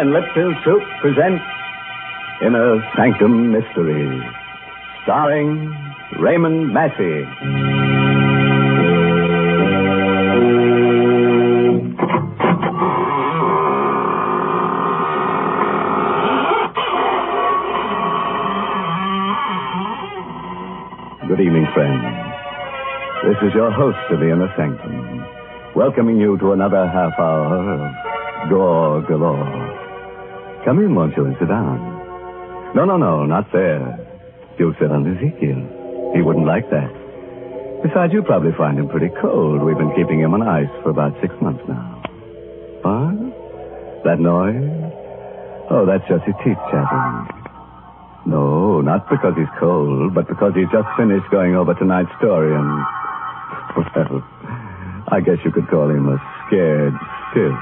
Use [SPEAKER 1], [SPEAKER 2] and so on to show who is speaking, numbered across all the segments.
[SPEAKER 1] and Lipton Soup present Inner Sanctum Mysteries, starring Raymond Massey. Good evening, friends. This is your host of the Inner Sanctum, welcoming you to another half hour of gore galore. Come in, won't you, and sit down. No, not there. You'll sit on Ezekiel. He wouldn't like that. Besides, you probably find him pretty cold. We've been keeping him on ice for about 6 months now. What? That noise? Oh, that's just his teeth chattering. No, not because he's cold, but because he's just finished going over tonight's story and... Well, I guess you could call him a scared stiff.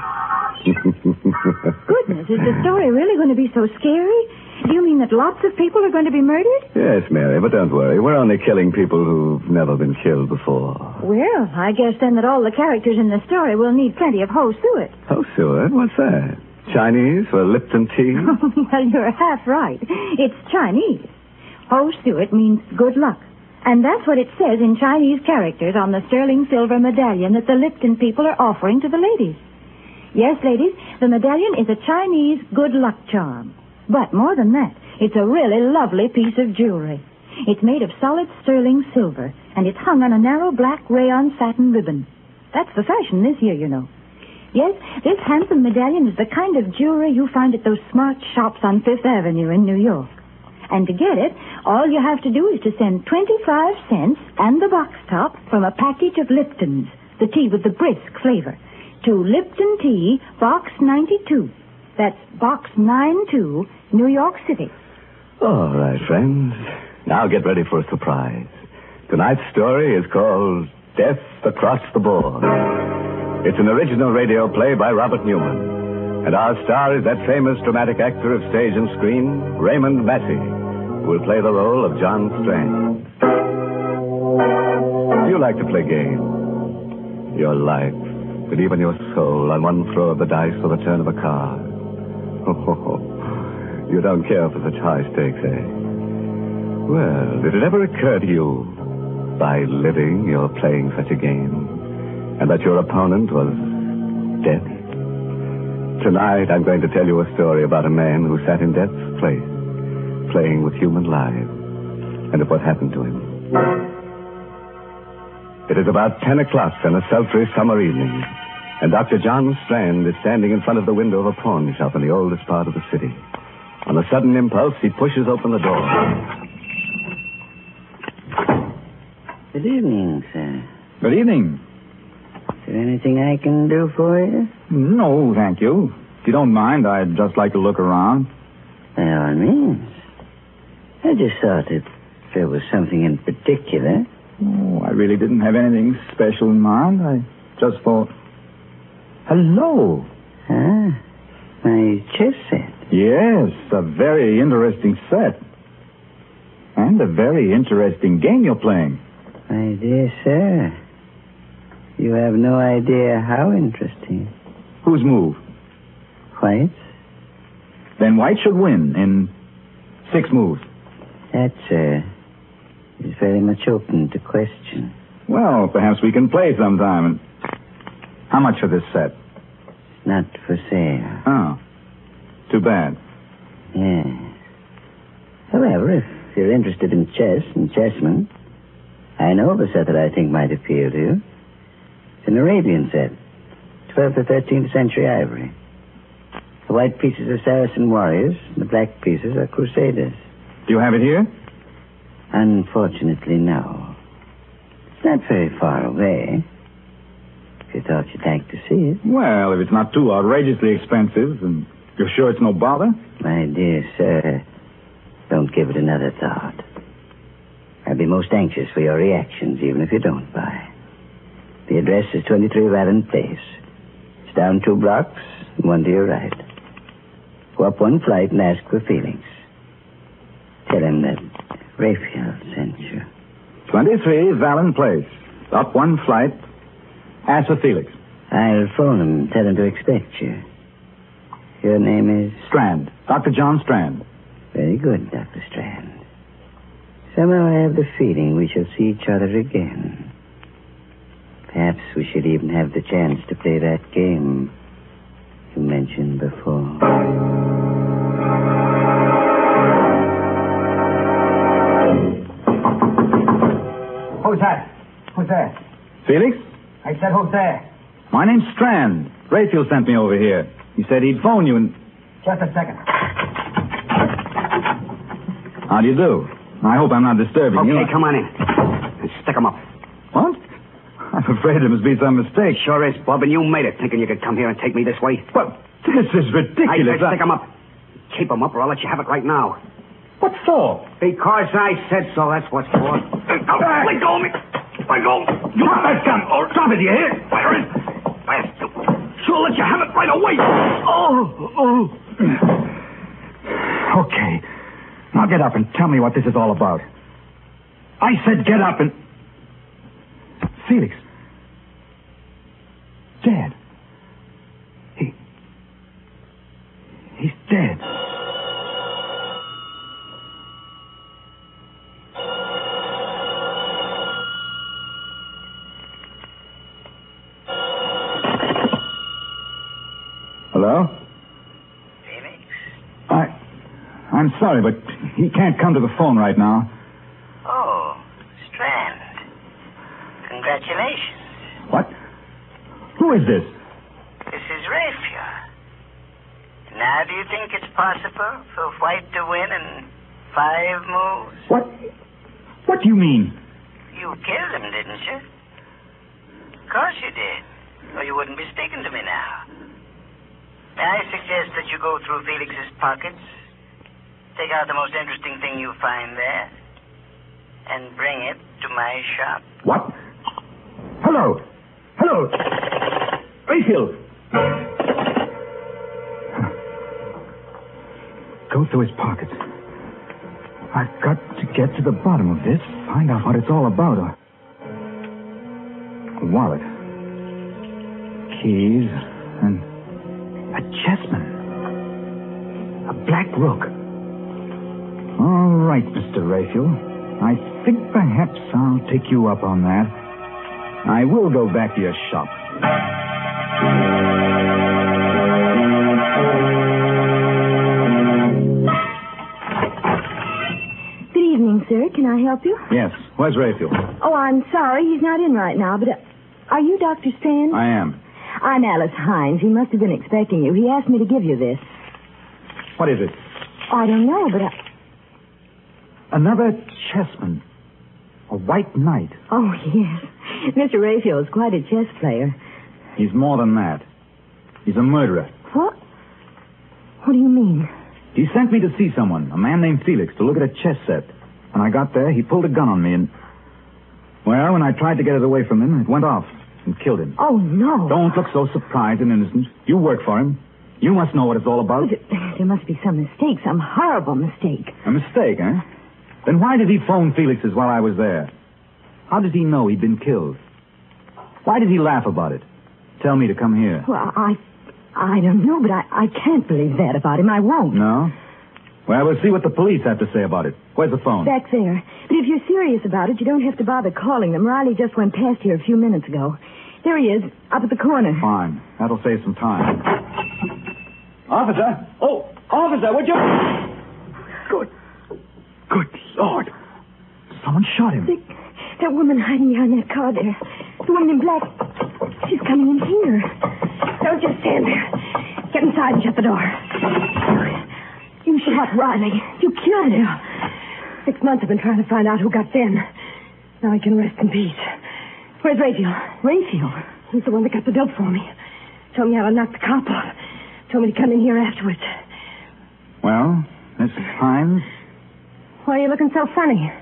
[SPEAKER 2] Goodness, is the story really going to be so scary? Do you mean that lots of people are going to be murdered?
[SPEAKER 1] Yes, Mary, but don't worry. We're only killing people who've never been killed before.
[SPEAKER 2] Well, I guess then that all the characters in the story will need plenty of Ho Suet.
[SPEAKER 1] Ho Suet? What's that? Chinese for Lipton tea?
[SPEAKER 2] Well, you're half right. It's Chinese. Ho Suet means good luck. And that's what it says in Chinese characters on the sterling silver medallion that the Lipton people are offering to the ladies. Yes, ladies, the medallion is a Chinese good luck charm. But more than that, it's a really lovely piece of jewelry. It's made of solid sterling silver, and it's hung on a narrow black rayon satin ribbon. That's the fashion this year, you know. Yes, this handsome medallion is the kind of jewelry you find at those smart shops on Fifth Avenue in New York. And to get it, all you have to do is to send 25 cents and the box top from a package of Lipton's, the tea with the brisk flavor, to Lipton Tea, Box 92. That's Box 92, New York City.
[SPEAKER 1] All right, friends. Now get ready for a surprise. Tonight's story is called Death Across the Board. It's an original radio play by Robert Newman. And our star is that famous dramatic actor of stage and screen, Raymond Massey, who will play the role of John Strand. Do you like to play games? Your life, and even your soul on one throw of the dice or the turn of a card. You don't care for such high stakes, eh? Well, did it ever occur to you, by living, you're playing such a game, and that your opponent was death? Tonight, I'm going to tell you a story about a man who sat in death's place, playing with human lives, and of what happened to him. It is about 10 o'clock on a sultry summer evening, and Dr. John Strand is standing in front of the window of a pawn shop in the oldest part of the city. On a sudden impulse, he pushes open the door.
[SPEAKER 3] Good evening, sir.
[SPEAKER 4] Good evening.
[SPEAKER 3] Is there anything I can do for you?
[SPEAKER 4] No, thank you. If you don't mind, I'd just like to look around.
[SPEAKER 3] By all means. I just thought if there was something in particular.
[SPEAKER 4] Oh, I really didn't have anything special in mind. I just thought... Hello.
[SPEAKER 3] Ah, my chess set.
[SPEAKER 4] Yes, a very interesting set. And a very interesting game you're playing.
[SPEAKER 3] My dear sir, you have no idea how interesting.
[SPEAKER 4] Whose move?
[SPEAKER 3] White's?
[SPEAKER 4] Then White should win in 6 moves.
[SPEAKER 3] That, sir, is very much open to question.
[SPEAKER 4] Well, perhaps we can play sometime. How much for this set?
[SPEAKER 3] Not for sale.
[SPEAKER 4] Oh, too bad.
[SPEAKER 3] Yes. However, if you're interested in chess and chessmen, I know of a set that I think might appeal to you. It's an Arabian set. 12th or 13th century ivory. The white pieces are Saracen warriors, and the black pieces are crusaders.
[SPEAKER 4] Do you have it here?
[SPEAKER 3] Unfortunately, no. It's not very far away. If you thought you'd like to see it.
[SPEAKER 4] Well, if it's not too outrageously expensive, and you're sure it's no bother?
[SPEAKER 3] My dear sir, don't give it another thought. I'll be most anxious for your reactions, even if you don't buy. The address is 23 Vallon Place. It's down 2 blocks, and 1 to your right. Go up 1 flight and ask for Felix. Tell him that Raphael sent you.
[SPEAKER 4] 23 Vallon Place. Up 1 flight. Ask for Felix.
[SPEAKER 3] I'll phone him and tell him to expect you. Your name is?
[SPEAKER 4] Strand. Dr. John Strand.
[SPEAKER 3] Very good, Dr. Strand. Somehow I have the feeling we shall see each other again. Perhaps we should even have the chance to play that game you mentioned before.
[SPEAKER 5] Who's that? Who's there?
[SPEAKER 4] Felix?
[SPEAKER 5] I said, who's there?
[SPEAKER 4] My name's Strand. Raphael sent me over here. He said he'd phone you and...
[SPEAKER 5] Just a second.
[SPEAKER 4] How do you do? I hope I'm not disturbing you.
[SPEAKER 5] Okay, come on in. Stick 'em up.
[SPEAKER 4] What? I'm afraid there must be some mistake.
[SPEAKER 5] Sure is, Bob, and you made it thinking you could come here and take me this way.
[SPEAKER 4] But this is ridiculous.
[SPEAKER 5] I said stick 'em up. Keep 'em up or I'll let you have it right now.
[SPEAKER 4] What for?
[SPEAKER 5] Because I said so, that's what for. Let go of me. Let go.
[SPEAKER 4] You want that gun?
[SPEAKER 5] Oh, drop it, you hear? Fire it. Sure, let you have it right away. Oh.
[SPEAKER 4] Okay. Now get up and tell me what this is all about. I said get up and... Felix. Dead. He's dead. Hello?
[SPEAKER 3] Felix?
[SPEAKER 4] I'm sorry, but he can't come to the phone right now.
[SPEAKER 3] Oh, Strand. Congratulations.
[SPEAKER 4] What? Who is this?
[SPEAKER 3] This is Raphael. Now, do you think it's possible for White to win in 5 moves?
[SPEAKER 4] What do you mean?
[SPEAKER 3] You killed him, didn't you? Of course you did. Or you wouldn't be speaking to me now. I suggest that you go through Felix's pockets, take out the most interesting thing you find there, and bring it to my shop.
[SPEAKER 4] What? Hello. Raphael. Go through his pockets. I've got to get to the bottom of this, find out what it's all about. A wallet. Keys and a chessman. A black rook. All right, Mr. Raphael. I think perhaps I'll take you up on that. I will go back to your shop.
[SPEAKER 2] Good evening, sir. Can I help you?
[SPEAKER 4] Yes. Where's Raphael?
[SPEAKER 2] Oh, I'm sorry. He's not in right now, but are you Dr. Strand?
[SPEAKER 4] I am.
[SPEAKER 2] I'm Alice Hines. He must have been expecting you. He asked me to give you this.
[SPEAKER 4] What is it?
[SPEAKER 2] I don't know, but
[SPEAKER 4] Another chessman. A white knight.
[SPEAKER 2] Oh, yes. Mr. Raphael is quite a chess player.
[SPEAKER 4] He's more than that. He's a murderer.
[SPEAKER 2] What? What do you mean?
[SPEAKER 4] He sent me to see someone, a man named Felix, to look at a chess set. When I got there, he pulled a gun on me and... Well, when I tried to get it away from him, it went off and killed him.
[SPEAKER 2] Oh, no.
[SPEAKER 4] Don't look so surprised and innocent. You work for him. You must know what it's all about.
[SPEAKER 2] There must be some mistake, some horrible mistake.
[SPEAKER 4] A mistake, eh? Then why did he phone Felix's while I was there? How did he know he'd been killed? Why did he laugh about it? Tell me to come here.
[SPEAKER 2] Well, I don't know, but I can't believe that about him. I won't.
[SPEAKER 4] No? Well, we'll see what the police have to say about it. Where's the phone?
[SPEAKER 2] Back there. But if you're serious about it, you don't have to bother calling them. Riley just went past here a few minutes ago. There he is, up at the corner.
[SPEAKER 4] Fine. That'll save some time. Officer! Oh, officer, would you... Good Lord. Someone shot him.
[SPEAKER 2] That woman hiding behind that car there. The woman in black. She's coming in here. Don't just stand there. Get inside and shut the door. You shot Riley. You killed him. 6 months I've been trying to find out who got Ben. Now he can rest in peace. Where's Raphael? Raphael? He's the one that got the dope for me. Told me how to knock the cop off. Told me to come in here afterwards.
[SPEAKER 4] Well, Miss Hines?
[SPEAKER 2] Why are you looking so funny?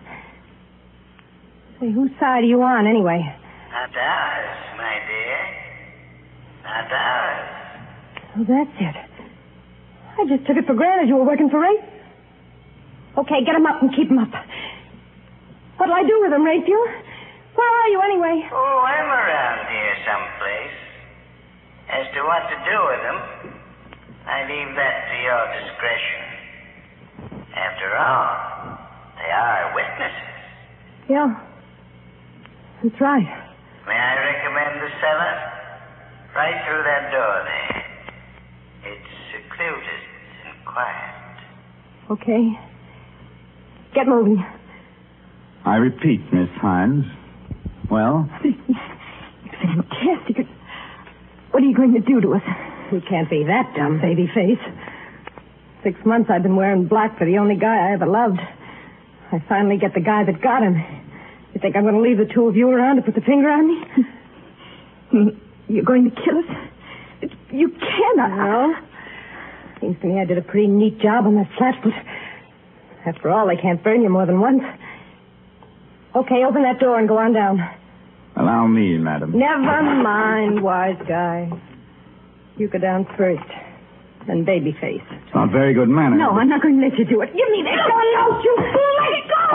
[SPEAKER 2] Say, whose side are you on, anyway?
[SPEAKER 3] Not ours, my dear. Not ours.
[SPEAKER 2] Oh, that's it. I just took it for granted you were working for Rafe. Okay, get him up and keep him up. What'll I do with him, Raphael? Where are you, anyway?
[SPEAKER 3] Oh, I'm around here someplace. As to what to do with him, I leave that to your discretion. After all, they are witnesses.
[SPEAKER 2] Yeah. That's right.
[SPEAKER 3] May I recommend the cellar? Right through that door there. It's secluded and quiet.
[SPEAKER 2] Okay. Get moving.
[SPEAKER 4] I repeat, Miss Hines. Well?
[SPEAKER 2] You fantastic. What are you going to do to us? You can't be that dumb, babyface. 6 months I've been wearing black for the only guy I ever loved. I finally get the guy that got him. You think I'm going to leave the two of you around to put the finger on me? You're going to kill us? You cannot. No. Seems to me I did a pretty neat job on that flat, but after all, they can't burn you more than once. Okay, open that door and go on down.
[SPEAKER 4] Allow me, madam.
[SPEAKER 2] Never mind, wise guy. You go down first. Then babyface.
[SPEAKER 4] It's not very good manners.
[SPEAKER 2] No, I'm not going to let you do it. Give me that gun, don't you fool! Let it go!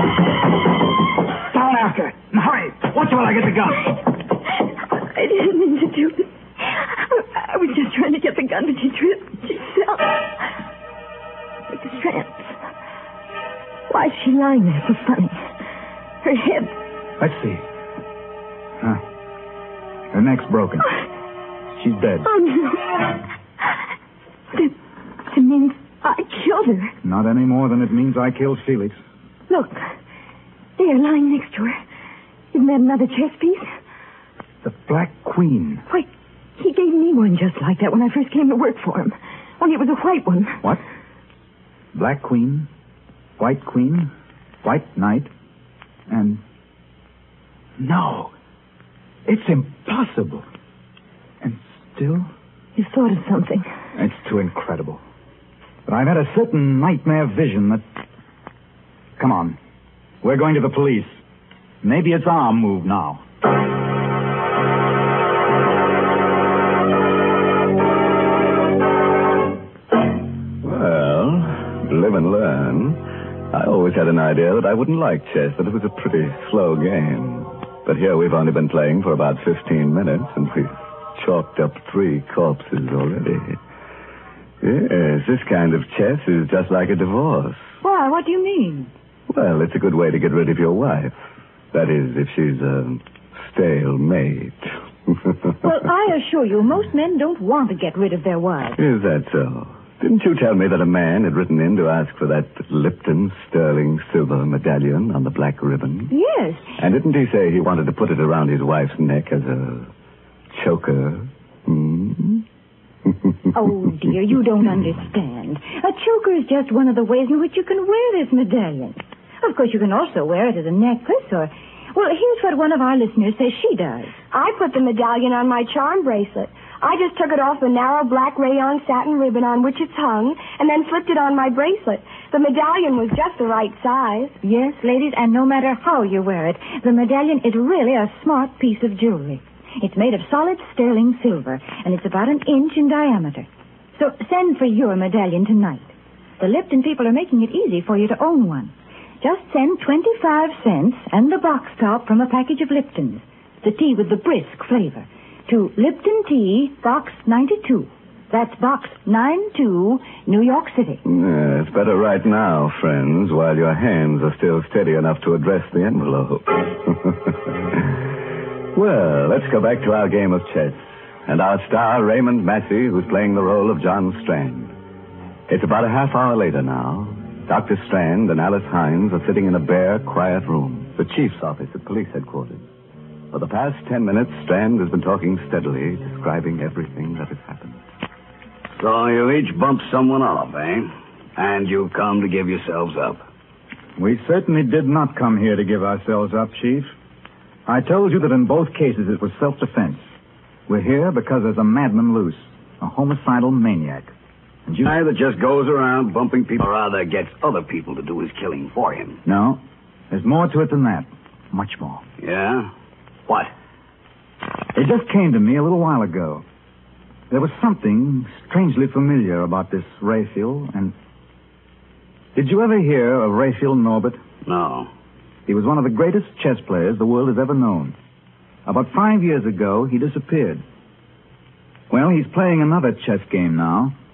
[SPEAKER 4] Down after it. And hurry. Watch it while I get the gun.
[SPEAKER 2] I didn't mean to do this. I was just trying to get the gun, but she tripped. She fell. Like a tramp. Why is she lying there so funny? Her head.
[SPEAKER 4] Let's see. Her neck's broken. She's dead.
[SPEAKER 2] Oh, no. That means I killed her.
[SPEAKER 4] Not any more than it means I killed Felix.
[SPEAKER 2] Look. There, lying next to her. Isn't that another chess piece?
[SPEAKER 4] The Black Queen.
[SPEAKER 2] Why, he gave me one just like that when I first came to work for him. Only it was a white one.
[SPEAKER 4] What? Black Queen, White Queen, White Knight, and... No. It's impossible. And still...
[SPEAKER 2] You thought of something.
[SPEAKER 4] It's too incredible. But I've had a certain nightmare vision that... Come on. We're going to the police. Maybe it's our move now.
[SPEAKER 1] Well, live and learn. I always had an idea that I wouldn't like chess, that it was a pretty slow game. But here we've only been playing for about 15 minutes, and we've chalked up 3 corpses already. Yes, this kind of chess is just like a divorce.
[SPEAKER 2] Why? What do you mean?
[SPEAKER 1] Well, it's a good way to get rid of your wife. That is, if she's a stale mate.
[SPEAKER 2] Well, I assure you, most men don't want to get rid of their wives.
[SPEAKER 1] Is that so? Didn't you tell me that a man had written in to ask for that Lipton sterling silver medallion on the black ribbon?
[SPEAKER 2] Yes.
[SPEAKER 1] And didn't he say he wanted to put it around his wife's neck as a choker?
[SPEAKER 2] Oh, dear, you don't understand. A choker is just one of the ways in which you can wear this medallion. Of course, you can also wear it as a necklace or... Well, here's what one of our listeners says she does.
[SPEAKER 6] I put the medallion on my charm bracelet. I just took it off the narrow black rayon satin ribbon on which it's hung and then slipped it on my bracelet. The medallion was just the right size.
[SPEAKER 2] Yes, ladies, and no matter how you wear it, the medallion is really a smart piece of jewelry. It's made of solid sterling silver, and it's about 1 inch in diameter. So send for your medallion tonight. The Lipton people are making it easy for you to own one. Just send 25 cents and the box top from a package of Lipton's, the tea with the brisk flavor, to Lipton Tea, Box 92. That's Box 92, New York City.
[SPEAKER 1] It's better right now, friends, while your hands are still steady enough to address the envelope. Well, let's go back to our game of chess. And our star, Raymond Massey, who's playing the role of John Strand. It's about a half hour later now. Dr. Strand and Alice Hines are sitting in a bare, quiet room, the chief's office at police headquarters. For the past 10 minutes, Strand has been talking steadily, describing everything that has happened.
[SPEAKER 5] So you each bumped someone off, eh? And you've come to give yourselves up.
[SPEAKER 4] We certainly did not come here to give ourselves up, Chief. I told you that in both cases it was self-defense. We're here because there's a madman loose, a homicidal maniac. And you...
[SPEAKER 5] Guy that just goes around bumping people, or rather gets other people to do his killing for him.
[SPEAKER 4] No, there's more to it than that. Much more.
[SPEAKER 5] Yeah? What?
[SPEAKER 4] It just came to me a little while ago. There was something strangely familiar about this Raphael, and... Did you ever hear of Raphael Norbert?
[SPEAKER 5] No.
[SPEAKER 4] He was one of the greatest chess players the world has ever known. About 5 years ago, he disappeared. Well, he's playing another chess game now,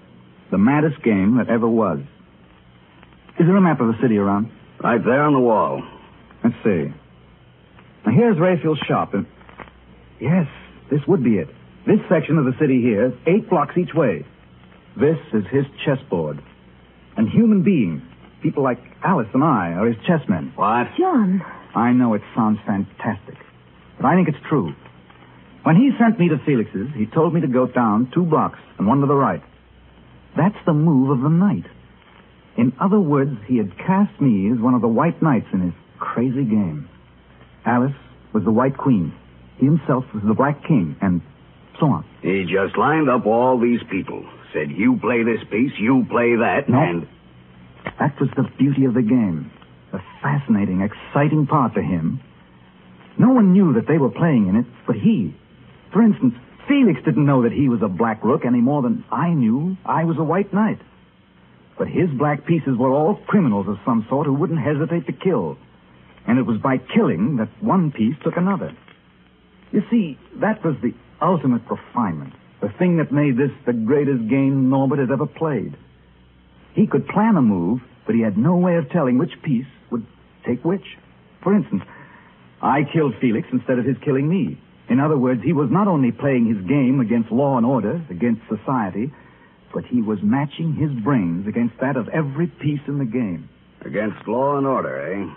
[SPEAKER 4] The maddest game that ever was. Is there a map of the city around?
[SPEAKER 5] Right there on the wall.
[SPEAKER 4] Let's see. Now, here's Raphael's shop. And yes, this would be it. This section of the city here, 8 blocks each way. This is his chessboard. And human beings, people like Alice and I, are his chessmen.
[SPEAKER 5] What?
[SPEAKER 2] John.
[SPEAKER 4] I know it sounds fantastic, but I think it's true. When he sent me to Felix's, he told me to go down 2 blocks and 1 to the right. That's the move of the night. In other words, he had cast me as one of the white knights in his crazy game. Alice was the white queen. He himself was the black king, and so on.
[SPEAKER 5] He just lined up all these people. Said, you play this piece, you play that,
[SPEAKER 4] No.
[SPEAKER 5] and...
[SPEAKER 4] That was the beauty of the game. The fascinating, exciting part to him. No one knew that they were playing in it, but he. For instance, Felix didn't know that he was a black rook any more than I knew I was a white knight. But his black pieces were all criminals of some sort who wouldn't hesitate to kill. And it was by killing that one piece took another. You see, that was the ultimate refinement. The thing that made this the greatest game Norbert had ever played. He could plan a move, but he had no way of telling which piece would take which. For instance, I killed Felix instead of his killing me. In other words, he was not only playing his game against law and order, against society, but he was matching his brains against that of every piece in the game.
[SPEAKER 5] Against law and order, eh?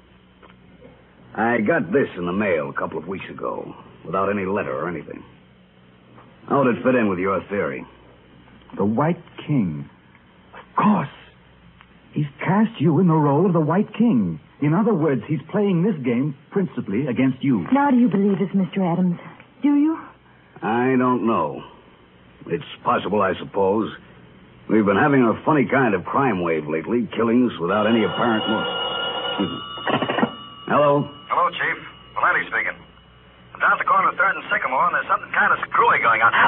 [SPEAKER 5] I got this in the mail a couple of weeks ago, without any letter or anything. How would it fit in with your theory?
[SPEAKER 4] The White King. Of course. He's cast you in the role of the White King. In other words, he's playing this game principally against you.
[SPEAKER 2] Now do you believe us, Mr. Adams? Do you?
[SPEAKER 5] I don't know. It's possible, I suppose. We've been having a funny kind of crime wave lately, killings without any apparent motive. Hello?
[SPEAKER 7] Hello, Chief. Valenti speaking. I'm down at the corner of 3rd and Sycamore, and there's something kind of screwy going on.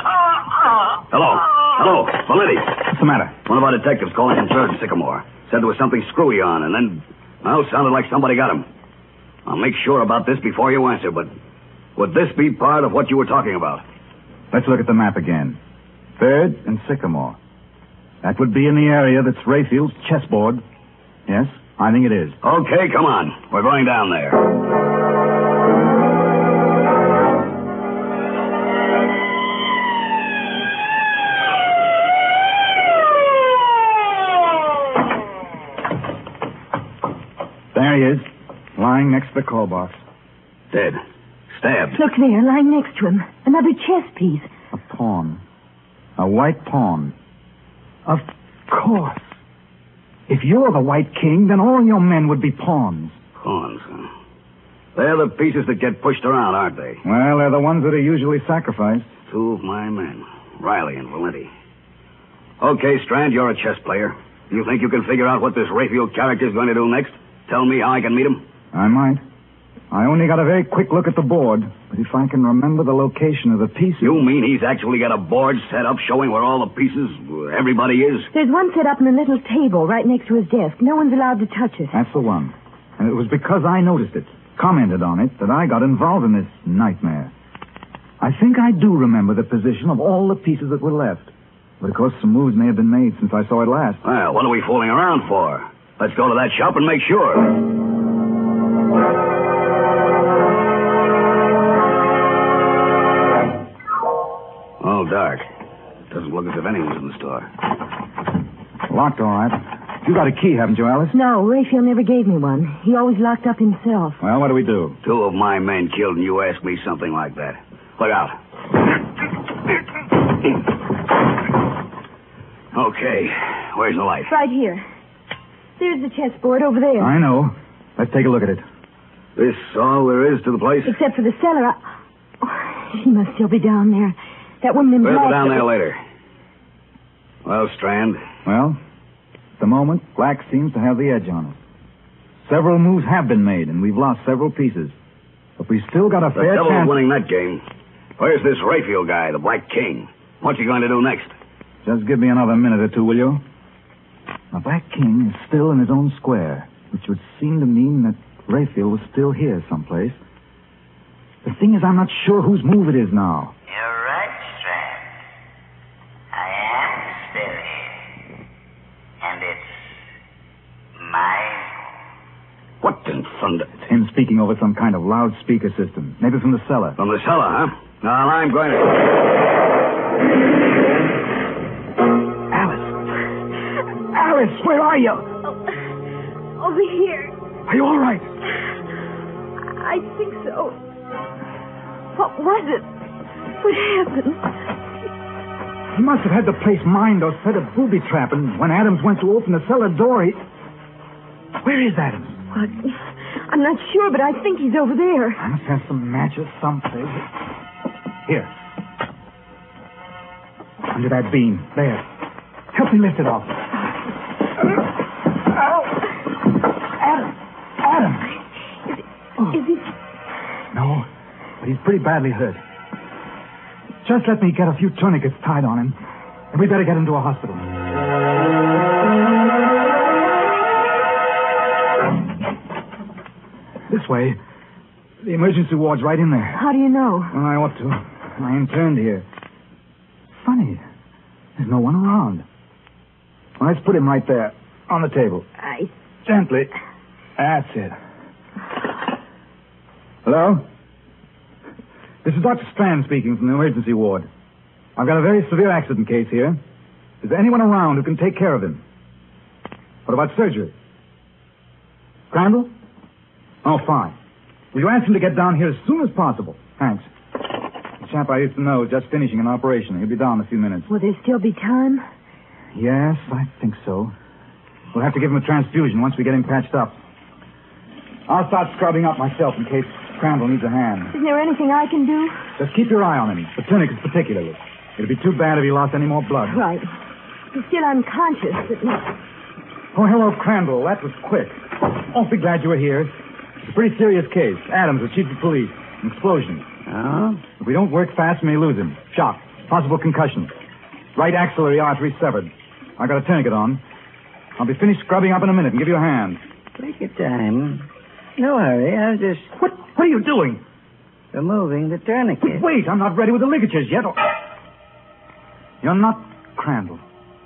[SPEAKER 5] Hello, Valenti.
[SPEAKER 4] What's the matter?
[SPEAKER 5] One of our detectives calling from 3rd and Sycamore said there was something screwy on, and then, well, sounded like somebody got him. I'll make sure about this before you answer, but would this be part of what you were talking about?
[SPEAKER 4] Let's look at the map again. 3rd and Sycamore. That would be in the area that's Raphael's chessboard. Yes, I think it is.
[SPEAKER 5] Okay, come on. We're going down there.
[SPEAKER 4] There he is, lying next to the call box.
[SPEAKER 5] Dead. Stabbed.
[SPEAKER 2] Look there, lying next to him. Another chess piece.
[SPEAKER 4] A pawn. A white pawn. Of course. If you're the White King, then all your men would be pawns.
[SPEAKER 5] Pawns, huh? They're the pieces that get pushed around, aren't they?
[SPEAKER 4] Well, they're the ones that are usually sacrificed.
[SPEAKER 5] 2 of my men, Riley and Valenti. Okay, Strand, you're a chess player. You think you can figure out what this Raphael character's going to do next? Tell me how I can meet him?
[SPEAKER 4] I might. I only got a very quick look at the board, but if I can remember the location of the pieces...
[SPEAKER 5] You mean he's actually got a board set up showing where all the pieces, everybody is?
[SPEAKER 2] There's one set up on a little table right next to his desk. No one's allowed to touch it.
[SPEAKER 4] That's the one. And it was because I noticed it, commented on it, that I got involved in this nightmare. I think I do remember the position of all the pieces that were left. But, of course, some moves may have been made since I saw it last.
[SPEAKER 5] Well, what are we fooling around for? Let's go to that shop and make sure. All dark. Doesn't look as if anyone's in the store.
[SPEAKER 4] Locked, all right. You got a key, haven't you, Alice?
[SPEAKER 2] No, Raphael never gave me one. He always locked up himself.
[SPEAKER 4] Well, what do we do?
[SPEAKER 5] 2 of my men killed, and you ask me something like that. Look out. Okay. Where's the light?
[SPEAKER 2] Right here. There's the chessboard over there.
[SPEAKER 4] I know. Let's take a look at it.
[SPEAKER 5] This all there is to the place?
[SPEAKER 2] Except for the cellar. She must still be down there. That woman in
[SPEAKER 5] We'll
[SPEAKER 2] black...
[SPEAKER 5] go down there later. Well, Strand?
[SPEAKER 4] Well, at the moment, black seems to have the edge on us. Several moves have been made, and we've lost several pieces. But we still got a
[SPEAKER 5] The
[SPEAKER 4] fair
[SPEAKER 5] devil's
[SPEAKER 4] chance...
[SPEAKER 5] winning that game. Where's this Raphael guy, the Black King? What's he going to do next?
[SPEAKER 4] Just give me another minute or two, will you? The Black King is still in his own square, which would seem to mean that Raphael was still here someplace. The thing is, I'm not sure whose move it is now.
[SPEAKER 8] You're right, Strand. I am still here.
[SPEAKER 5] What in thunder?
[SPEAKER 4] It's him speaking over some kind of loudspeaker system. Maybe from the cellar.
[SPEAKER 5] From the cellar, huh? Now, I'm going to...
[SPEAKER 4] Alice, where are you?
[SPEAKER 6] Over here.
[SPEAKER 4] Are you all right?
[SPEAKER 6] I think so. What was it? What happened?
[SPEAKER 4] He must have had the place mined or set a booby trap, and when Adams went to open the cellar door, he... Where is Adams?
[SPEAKER 6] I'm not sure, but I think he's over there.
[SPEAKER 4] I must have some matches someplace. Here. Under that beam. There. Help me lift it off. Adam!
[SPEAKER 6] Is he...
[SPEAKER 4] No, but he's pretty badly hurt. Just let me get a few tourniquets tied on him, and we better get him to a hospital. This way. The emergency ward's right in there.
[SPEAKER 6] How do you know?
[SPEAKER 4] Well, I ought to. I interned here. Funny. There's no one around. Well, let's put him right there, on the table. Gently. That's it. Hello? This is Dr. Strand speaking from the emergency ward. I've got a very severe accident case here. Is there anyone around who can take care of him? What about surgery? Crandall? Oh, fine. Will you ask him to get down here as soon as possible? Thanks. The chap I used to know is just finishing an operation. He'll be down in a few minutes.
[SPEAKER 6] Will there still be time?
[SPEAKER 4] Yes, I think so. We'll have to give him a transfusion once we get him patched up. I'll start scrubbing up myself in case Crandall needs a hand.
[SPEAKER 6] Isn't there anything I can do?
[SPEAKER 4] Just keep your eye on him, the tourniquets particularly. It'd be too bad if he lost any more blood.
[SPEAKER 6] Right. He's still unconscious, but...
[SPEAKER 4] Oh, hello, Crandall. That was quick. Awfully glad you were here. It's a pretty serious case. Adams, the chief of police. An explosion.
[SPEAKER 3] Oh?
[SPEAKER 4] If we don't work fast, we may lose him. Shock. Possible concussion. Right axillary artery severed. I got a tourniquet on. I'll be finished scrubbing up in a minute and give you a hand.
[SPEAKER 3] Take your time. No hurry. I'll just...
[SPEAKER 4] What are you doing?
[SPEAKER 3] removing the tourniquet.
[SPEAKER 4] Wait, I'm not ready with the ligatures yet. You're not Crandall.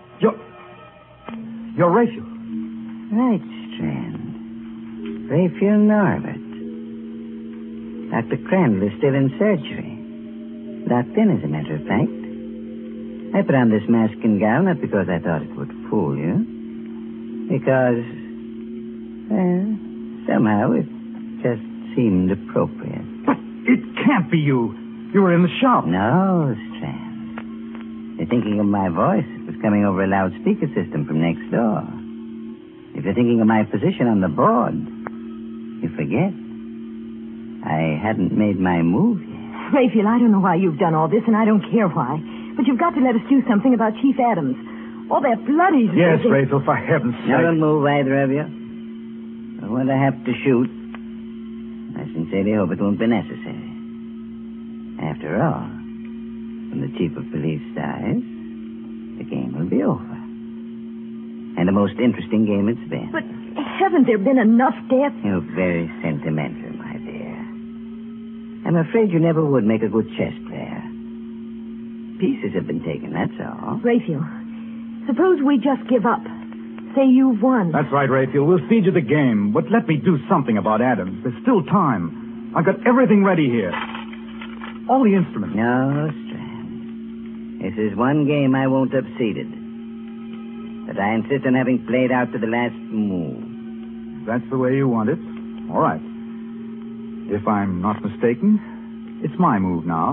[SPEAKER 4] You're Raphael.
[SPEAKER 3] Right, Strand. Raphael Norbert. Dr. Crandall is still in surgery. Locked in, as a matter of fact. I put on this mask and gown not because I thought it would fool you. Because, well, somehow it just seemed appropriate.
[SPEAKER 4] But it can't be you. You were in the shop.
[SPEAKER 3] No, Strand. You're thinking of my voice. It was coming over a loudspeaker system from next door. If you're thinking of my position on the board, you forget. I hadn't made my move yet.
[SPEAKER 6] Raphael, I don't know why you've done all this, and I don't care why. But you've got to let us do something about Chief Adams. All that blood he's...
[SPEAKER 4] Yes, Raphael, for heaven's sake.
[SPEAKER 3] Now don't move, either of you. But when I have to shoot, I sincerely hope it won't be necessary. After all, when the chief of police dies, the game will be over. And the most interesting game it's been.
[SPEAKER 6] But haven't there been enough deaths?
[SPEAKER 3] You're very sentimental, my dear. I'm afraid you never would make a good chess player. Pieces have been taken, that's all.
[SPEAKER 6] Raphael, suppose we just give up. Say you've won.
[SPEAKER 4] That's right, Raphael. We'll feed you the game. But let me do something about Adams. There's still time. I've got everything ready here. All the instruments.
[SPEAKER 3] No, Strand. This is one game I won't have ceded. But I insist on having played out to the last move.
[SPEAKER 4] That's the way you want it. All right. If I'm not mistaken, it's my move now.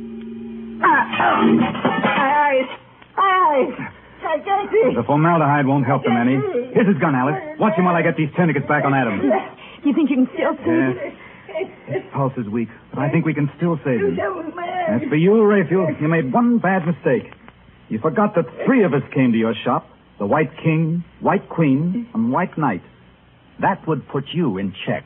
[SPEAKER 6] My eyes. I can't see.
[SPEAKER 4] The formaldehyde won't help them any. Here's his gun, Alice. Watch him while I get these tourniquets back on Adams.
[SPEAKER 6] You think you can still see?
[SPEAKER 4] Yes. His pulse is weak, but I think we can still save him. As for you, Raphael, you made one bad mistake. You forgot that 3 of us came to your shop. The White King, White Queen, and White Knight. That would put you in check.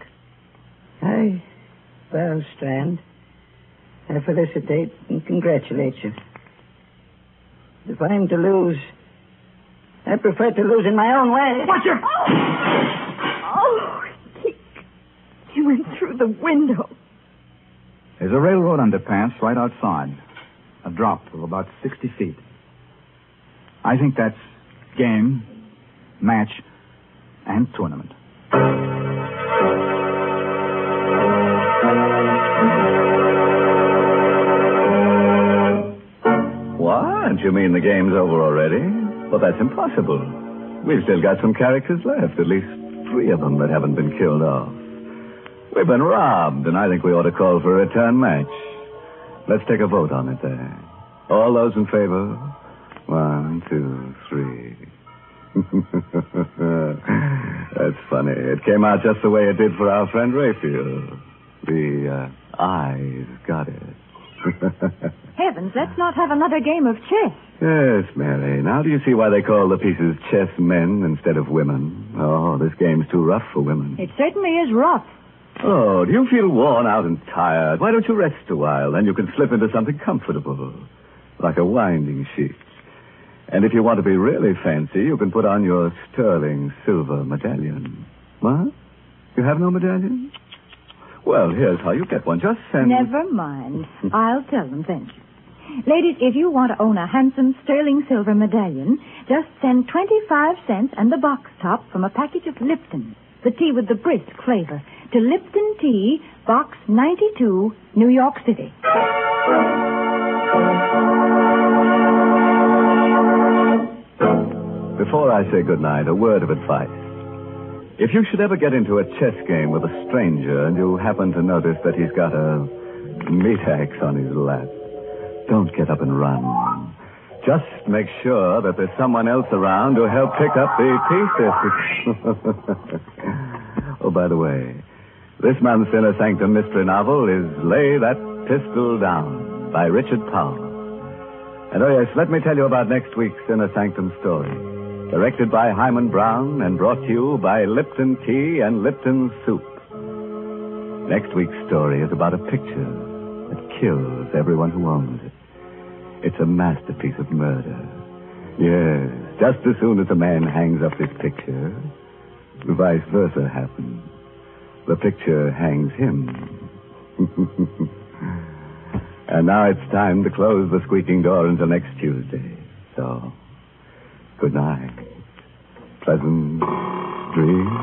[SPEAKER 3] Well, Strand, I felicitate and congratulate you. If I'm to lose, I prefer to lose in my own way.
[SPEAKER 4] Watch him!
[SPEAKER 6] Oh, he went through the window.
[SPEAKER 4] There's a railroad underpass right outside. A drop of about 60 feet. I think that's game, match, and tournament.
[SPEAKER 1] can't. You mean the game's over already? Well, that's impossible. We've still got some characters left, at least 3 of them that haven't been killed off. We've been robbed, and I think we ought to call for a return match. Let's take a vote on it there. All those in favor? 1, 2, 3. That's funny. It came out just the way it did for our friend Raphael. The eyes got it.
[SPEAKER 2] Heavens, let's not have another game of chess.
[SPEAKER 1] Yes, Mary. Now do you see why they call the pieces chess men instead of women? Oh, this game's too rough for women.
[SPEAKER 2] It certainly is rough.
[SPEAKER 1] Oh, do you feel worn out and tired? Why don't you rest a while? Then you can slip into something comfortable, like a winding sheet. And if you want to be really fancy, you can put on your sterling silver medallion. What? You have no medallion? Well, here's how you get one. Just send...
[SPEAKER 2] Never mind. I'll tell them, thank you. Ladies, if you want to own a handsome sterling silver medallion, just send 25 cents and the box top from a package of Lipton, the tea with the brisk flavor, to Lipton Tea, Box 92, New York City.
[SPEAKER 1] Before I say goodnight, a word of advice. If you should ever get into a chess game with a stranger and you happen to notice that he's got a meat axe on his lap, don't get up and run. Just make sure that there's someone else around to help pick up the pieces. Oh, by the way, this month's Inner Sanctum mystery novel is Lay That Pistol Down by Richard Powell. And oh yes, let me tell you about next week's Inner Sanctum story. Directed by Hyman Brown and brought to you by Lipton Tea and Lipton Soup. Next week's story is about a picture that kills everyone who owns it. It's a masterpiece of murder. Yes, just as soon as a man hangs up his picture, vice versa happens. The picture hangs him. And now it's time to close the squeaking door until next Tuesday. So... good night. Pleasant dreams.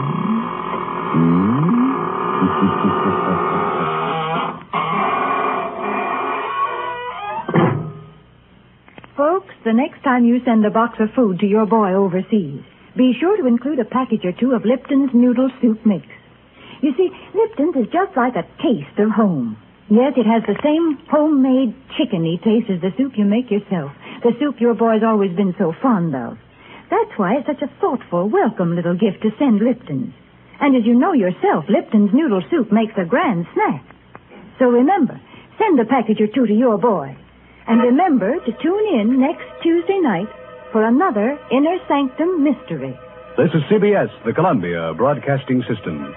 [SPEAKER 2] Folks, the next time you send a box of food to your boy overseas, be sure to include a package or 2 of Lipton's Noodle Soup Mix. You see, Lipton's is just like a taste of home. Yes, it has the same homemade chickeny taste as the soup you make yourself, the soup your boy's always been so fond of. That's why it's such a thoughtful, welcome little gift to send Lipton's. And as you know yourself, Lipton's Noodle Soup makes a grand snack. So remember, send a package or 2 to your boy. And remember to tune in next Tuesday night for another Inner Sanctum mystery.
[SPEAKER 8] This is CBS, the Columbia Broadcasting System.